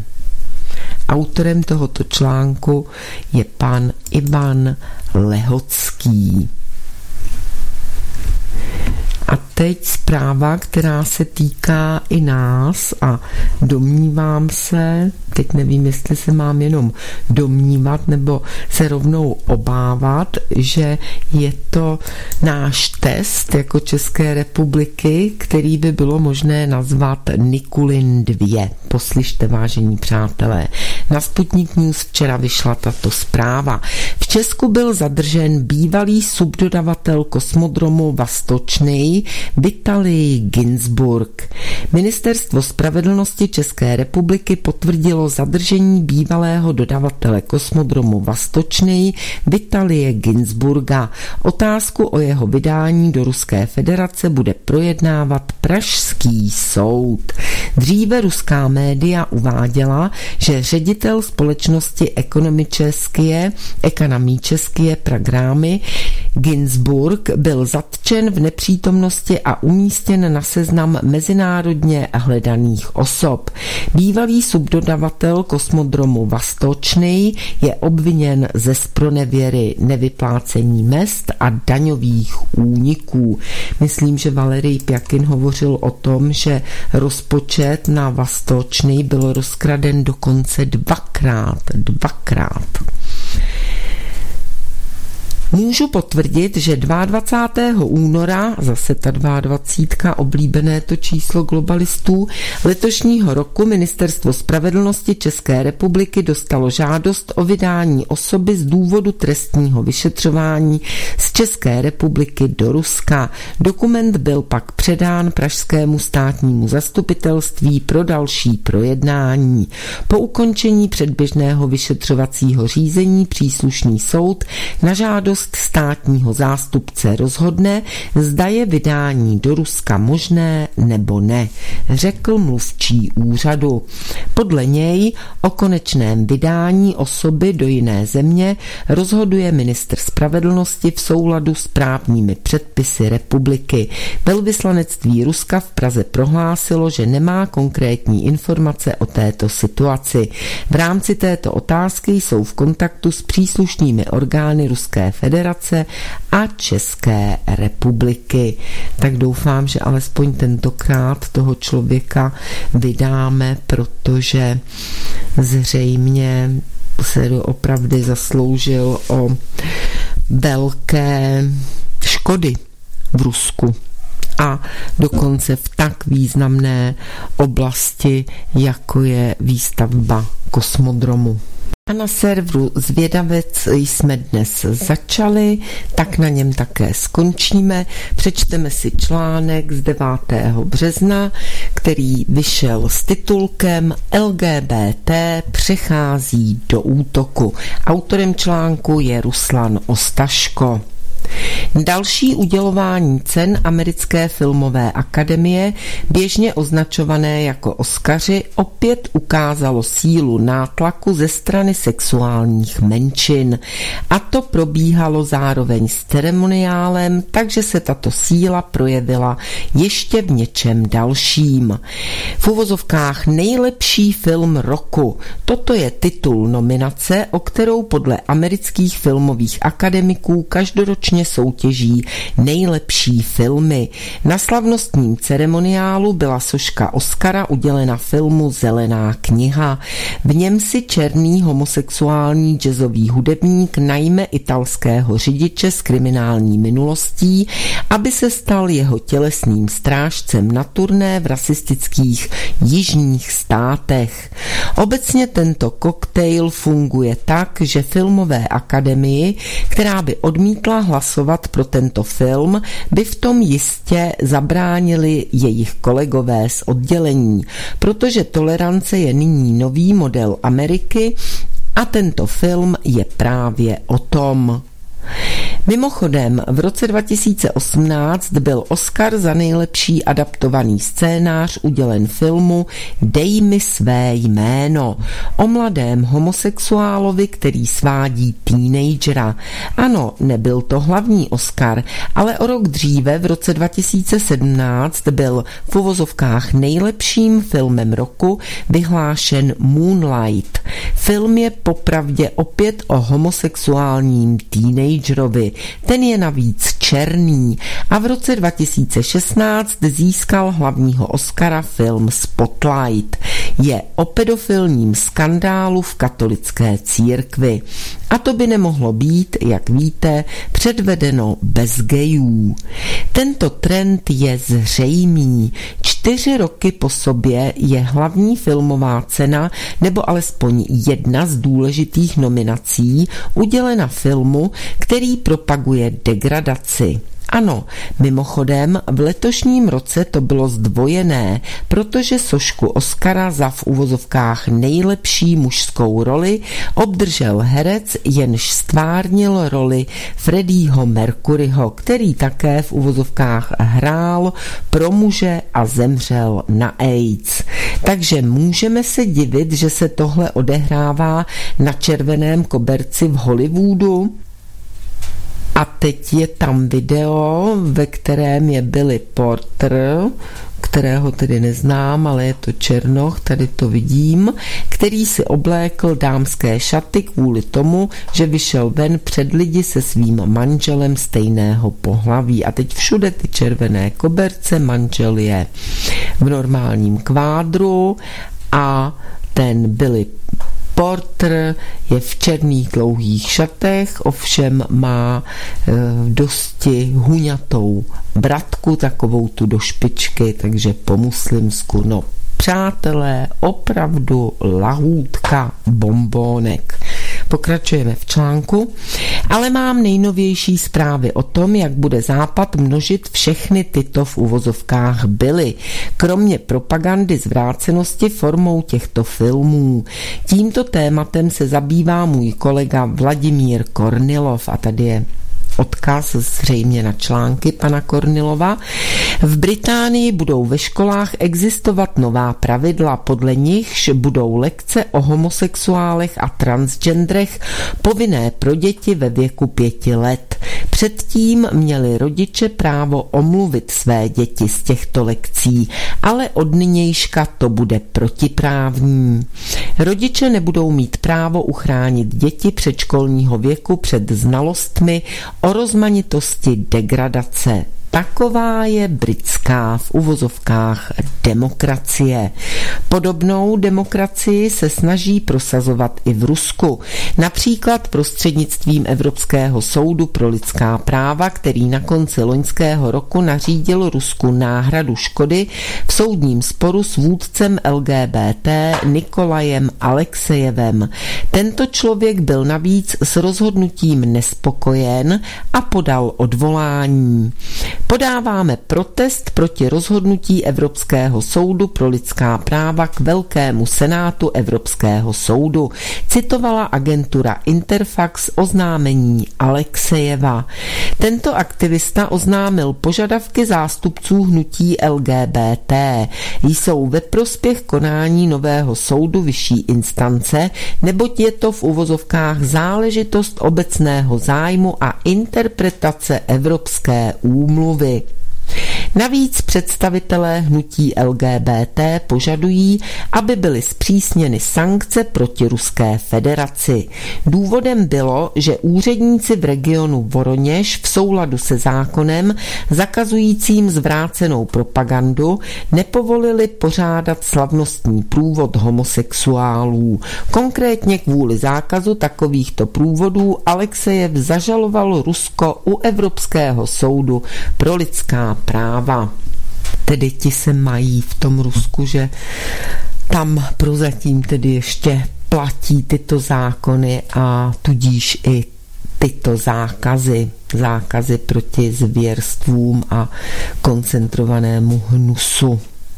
Autorem tohoto článku je pan Ivan Lehocký. A teď zpráva, která se týká i nás a domnívám se, teď nevím, jestli se mám jenom domnívat nebo se rovnou obávat, že je to náš test jako České republiky, který by bylo možné nazvat Nikulin 2. Poslyšte, vážení přátelé. Na Sputnik News včera vyšla tato zpráva. V Česku byl zadržen bývalý subdodavatel kosmodromu Vostočný Vitalij Ginzburg. Ministerstvo spravedlnosti České republiky potvrdilo zadržení bývalého dodavatele kosmodromu Vostočný Vitalije Ginzburga. Otázku o jeho vydání do Ruské federace bude projednávat Pražský soud. Dříve ruská média uváděla, že ředitel společnosti ekonomičeskie programy Ginzburg byl zatčen v nepřítomnosti a umístěn na seznam mezinárodně hledaných osob. Bývalý subdodavatel kosmodromu Vostočný je obviněn ze zpronevěry, nevyplácení mezd a daňových úniků. Myslím, že Valerij Pjakin hovořil o tom, že rozpočet na Vostočný byl rozkraden dokonce dvakrát. Můžu potvrdit, že 22. února, zase ta 22, oblíbené to číslo globalistů, letošního roku Ministerstvo spravedlnosti České republiky dostalo žádost o vydání osoby z důvodu trestního vyšetřování z České republiky do Ruska. Dokument byl pak předán Pražskému státnímu zastupitelství pro další projednání. Po ukončení předběžného vyšetřovacího řízení příslušný soud na žádost státního zástupce rozhodne, zda je vydání do Ruska možné nebo ne, řekl mluvčí úřadu. Podle něj o konečném vydání osoby do jiné země rozhoduje ministr spravedlnosti v souladu s právními předpisy republiky. Velvyslanectví Ruska v Praze prohlásilo, že nemá konkrétní informace o této situaci. V rámci této otázky jsou v kontaktu s příslušnými orgány Ruské federace a České republiky. Tak doufám, že alespoň tentokrát toho člověka vydáme, protože zřejmě se opravdu zasloužil o velké škody v Rusku a dokonce v tak významné oblasti, jako je výstavba kosmodromu. A na serveru Zvědavec jsme dnes začali, tak na něm také skončíme. Přečteme si článek z 9. března, který vyšel s titulkem LGBT přechází do útoku. Autorem článku je Ruslan Ostaško. Další udělování cen Americké filmové akademie, běžně označované jako Oscaři, opět ukázalo sílu nátlaku ze strany sexuálních menšin. A to probíhalo zároveň s ceremoniálem, takže se tato síla projevila ještě v něčem dalším. V uvozovkách nejlepší film roku. Toto je titul nominace, o kterou podle amerických filmových akademiků každoročně soutěží nejlepší filmy. Na slavnostním ceremoniálu byla soška Oscara udělena filmu Zelená kniha. V něm si černý homosexuální jazzový hudebník najme italského řidiče s kriminální minulostí, aby se stal jeho tělesným strážcem na turné v rasistických jižních státech. Obecně tento koktejl funguje tak, že filmové akademii, která by odmítla hlasovat pro tento film, by v tom jistě zabránili jejich kolegové z oddělení, protože tolerance je nyní nový model Ameriky a tento film je právě o tom. Mimochodem, v roce 2018 byl Oscar za nejlepší adaptovaný scénář udělen filmu Dej mi své jméno o mladém homosexuálovi, který svádí teenagera. Ano, nebyl to hlavní Oscar, ale o rok dříve, v roce 2017, byl v uvozovkách nejlepším filmem roku vyhlášen Moonlight. Film je popravdě opět o homosexuálním teenagerovi. Ten je navíc černý a v roce 2016 získal hlavního Oscara film Spotlight. je o pedofilním skandálu v katolické církvi. A to by nemohlo být, jak víte, předvedeno bez gayů. Tento trend je zřejmý. 4 roky po sobě je hlavní filmová cena, nebo alespoň jedna z důležitých nominací, udělena filmu, který propaguje degradaci. Ano, mimochodem v letošním roce to bylo zdvojené, protože sošku Oscara za v uvozovkách nejlepší mužskou roli obdržel herec, jenž stvárnil roli Freddieho Mercuryho, který také v uvozovkách hrál pro muže a zemřel na AIDS. Takže můžeme se divit, že se tohle odehrává na červeném koberci v Hollywoodu? A teď je tam video, ve kterém je Billy Porter, kterého tedy neznám, ale je to černoch, tady to vidím, který si oblékl dámské šaty kvůli tomu, že vyšel ven před lidi se svým manželem stejného pohlaví. A teď všude ty červené koberce, manžel je v normálním kvádru a ten Billy Porter je v černých dlouhých šatech, ovšem má dosti huňatou bratku, takovou tu do špičky, takže po muslimsku, no přátelé, opravdu lahůdka bombónek. Pokračujeme v článku, ale mám nejnovější zprávy o tom, jak bude Západ množit všechny tyto v uvozovkách byly, kromě propagandy zvrácenosti formou těchto filmů. Tímto tématem se zabývá můj kolega Vladimír Kornilov a tady je odkaz zřejmě na články pana Kornilova. V Británii budou ve školách existovat nová pravidla, podle nichž budou lekce o homosexuálech a transgendrech povinné pro děti ve věku 5 let. Předtím měli rodiče právo omluvit své děti z těchto lekcí, ale od nynějška to bude protiprávní. Rodiče nebudou mít právo uchránit děti předškolního věku před znalostmi o rozmanitosti degradace. Taková je britská v uvozovkách demokracie. Podobnou demokracii se snaží prosazovat i v Rusku. Například prostřednictvím Evropského soudu pro lidská práva, který na konci loňského roku nařídil Rusku náhradu škody v soudním sporu s vůdcem LGBT Nikolajem Alexejevem. Tento člověk byl navíc s rozhodnutím nespokojen a podal odvolání. Podáváme protest proti rozhodnutí Evropského soudu pro lidská práva k Velkému senátu Evropského soudu, citovala agentura Interfax oznámení Alexejeva. Tento aktivista oznámil požadavky zástupců hnutí LGBT. Jsou ve prospěch konání nového soudu vyšší instance, neboť je to v uvozovkách záležitost obecného zájmu a interpretace Evropské úmluvy. Navíc představitelé hnutí LGBT požadují, aby byly zpřísněny sankce proti Ruské federaci. Důvodem bylo, že úředníci v regionu Voroněž v souladu se zákonem zakazujícím zvrácenou propagandu nepovolili pořádat slavnostní průvod homosexuálů. Konkrétně kvůli zákazu takovýchto průvodů Alexejev zažaloval Rusko u Evropského soudu pro lidská práva. Tedy ti se mají v tom Rusku, že tam prozatím tedy ještě platí tyto zákony a tudíž i tyto zákazy proti zvěrstvům a koncentrovanému hnusu.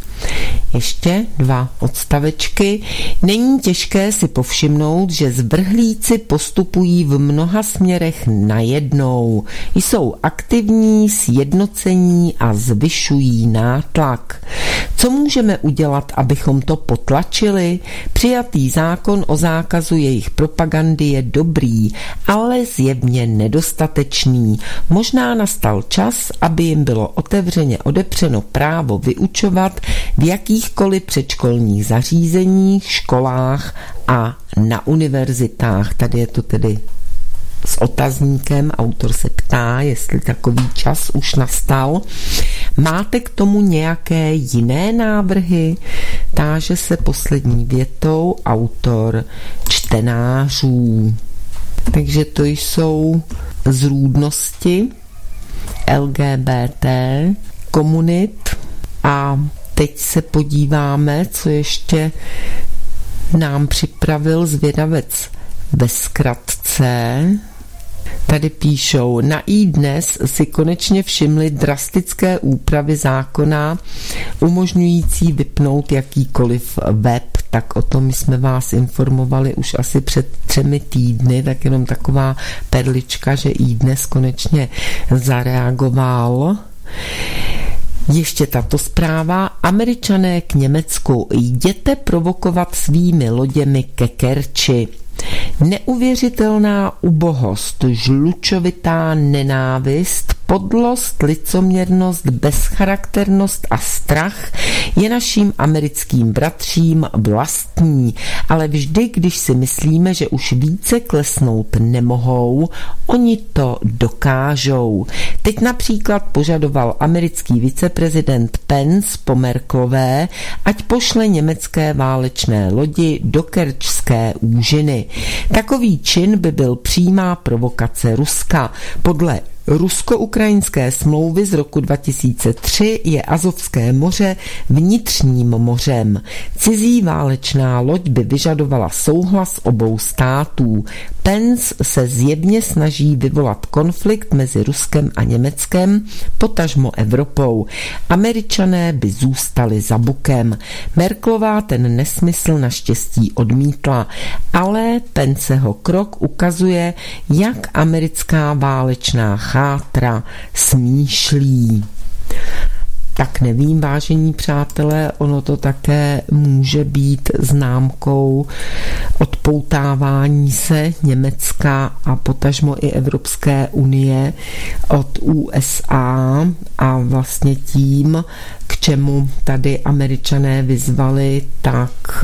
Ještě 2 odstavečky. Není těžké si povšimnout, že zvrhlíci postupují v mnoha směrech najednou. Jsou aktivní, sjednocení a zvyšují nátlak. Co můžeme udělat, abychom to potlačili? Přijatý zákon o zákazu jejich propagandy je dobrý, ale zjevně nedostatečný. Možná nastal čas, aby jim bylo otevřeně odepřeno právo vyučovat v jakýchkoliv předškolních zařízeních, školách a na univerzitách. Tady je to tedy s otazníkem, autor se ptá, jestli takový čas už nastal. Máte k tomu nějaké jiné návrhy? táže se poslední větou autor čtenářů. Takže to jsou zrůdnosti LGBT komunit a teď se podíváme, co ještě nám připravil zvědavec ve zkratce. Tady píšou, na iDnes si konečně všimli drastické úpravy zákona umožňující vypnout jakýkoliv web, tak o tom jsme vás informovali už asi před 3 týdny, tak jenom taková perlička, že iDnes konečně zareagoval. Ještě tato zpráva. Američané k Německu. Jděte provokovat svými loděmi ke Kerči. Neuvěřitelná ubohost, žlučovitá nenávist, podlost, licoměrnost, bezcharakternost a strach je naším americkým bratřím vlastní, ale vždy, když si myslíme, že už více klesnout nemohou, oni to dokážou. Teď například požadoval americký viceprezident Pence po Merkelové, ať pošle německé válečné lodi do Kerčské úžiny. Takový čin by byl přímá provokace Ruska. Podle rusko-ukrajinské smlouvy z roku 2003 je Azovské moře vnitřním mořem. Cizí válečná loď by vyžadovala souhlas obou států. Pence se zjevně snaží vyvolat konflikt mezi Ruskem a Německem, potažmo Evropou. Američané by zůstali za bukem. Merkelová ten nesmysl naštěstí odmítla, ale Penceho krok ukazuje, jak americká válečná chátra smýšlí. Tak nevím, vážení přátelé, ono to také může být známkou odpoutávání se Německa a potažmo i Evropské unie od USA a vlastně tím, k čemu tady Američané vyzvali, tak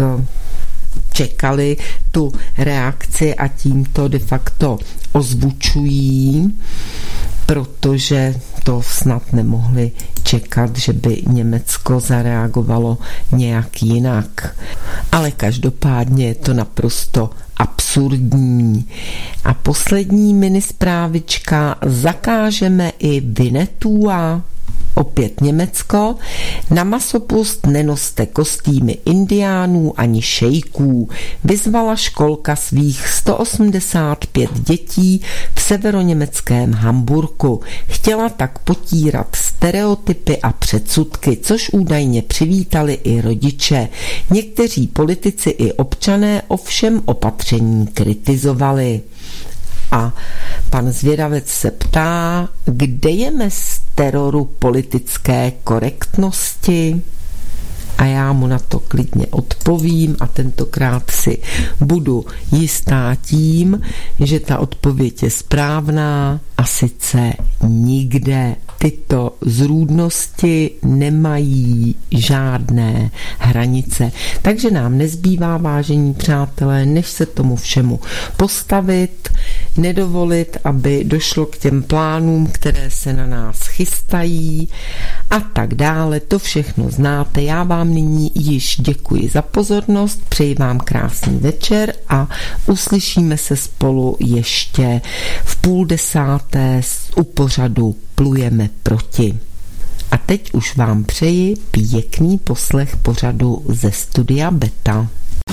čekali tu reakci a tím to de facto ozvučují, protože to snad nemohli čekat, že by Německo zareagovalo nějak jinak. Ale každopádně je to naprosto absurdní. A poslední minisprávička, zakážeme i Vinetua. Opět Německo. Na masopust nenoste kostýmy indiánů ani šejků. Vyzvala školka svých 185 dětí v severoněmeckém Hamburku. Chtěla tak potírat stereotypy a předsudky, což údajně přivítali i rodiče. Někteří politici i občané ovšem opatření kritizovali. A pan zvědavec se ptá, kde je mez teroru politické korektnosti? A já mu na to klidně odpovím a tentokrát si budu jistá tím, že ta odpověď je správná a sice nikde. Tyto zrůdnosti nemají žádné hranice. Takže nám nezbývá, vážení přátelé, než se tomu všemu postavit, nedovolit, aby došlo k těm plánům, které se na nás chystají a tak dále. To všechno znáte. Já vám nyní již děkuji za pozornost, přeji vám krásný večer a uslyšíme se spolu ještě v 9:30 u pořadu Plujeme proti. A teď už vám přeji pěkný poslech pořadu ze studia Beta.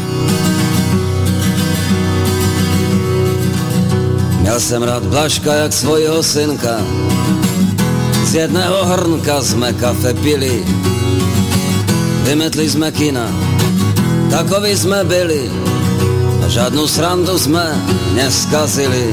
Měl jsem rád Blažka jak svojho synka, z jedného hrnka jsme kafe pili, vymetli jsme kina, takoví jsme byli a žádnou srandu jsme neskazili.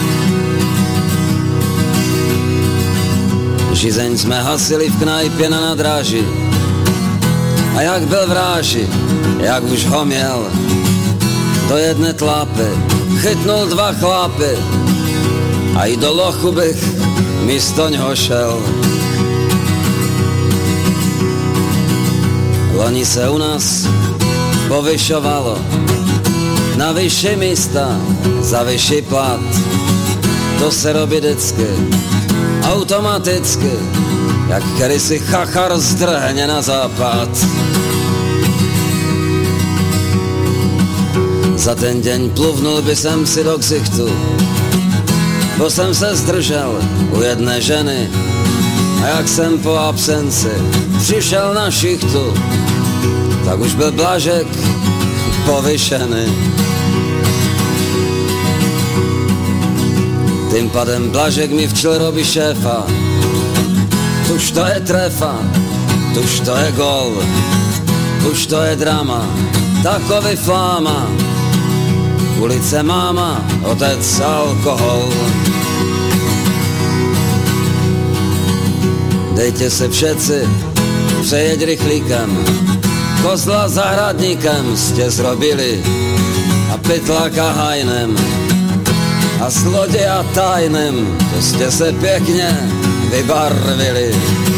Žizeň jsme hasili v knajpě na Nadráži a jak byl v ráži, jak už ho měl, do jedné tlápy chytnul 2 chlápy a i do lochu bych místo něho šel. Loni se u nás povyšovalo na vyšší místa za vyšší plat. To se robí vždycky automaticky, jak kedysi chachar zdrhne na západ. Za ten deň pluvnul by sem si do ksichtu, bo jsem se zdržel u jedné ženy a jak jsem po absenci přišel na šichtu, tak už byl Blažek povyšený. Tým pádem Blažek mi včel robí šéfa, tuž to je trefa, tuž to je gol, tuž to je drama, takový fláma. Ulice, máma, otec, alkohol. Dejte se všetci přejeď rychlíkem, kozla zahradníkem jste zrobili a pytláka hajnem a zloděja tajnem, to jste se pěkně vybarvili.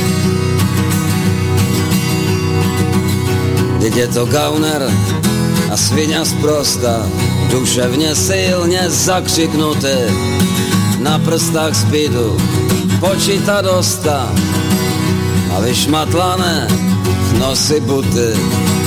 Teď je to gauner a sviňa sprosta, duševně silně zakřiknutý, na prstách speedu počíta dosta a vyšmatlané nosy buty.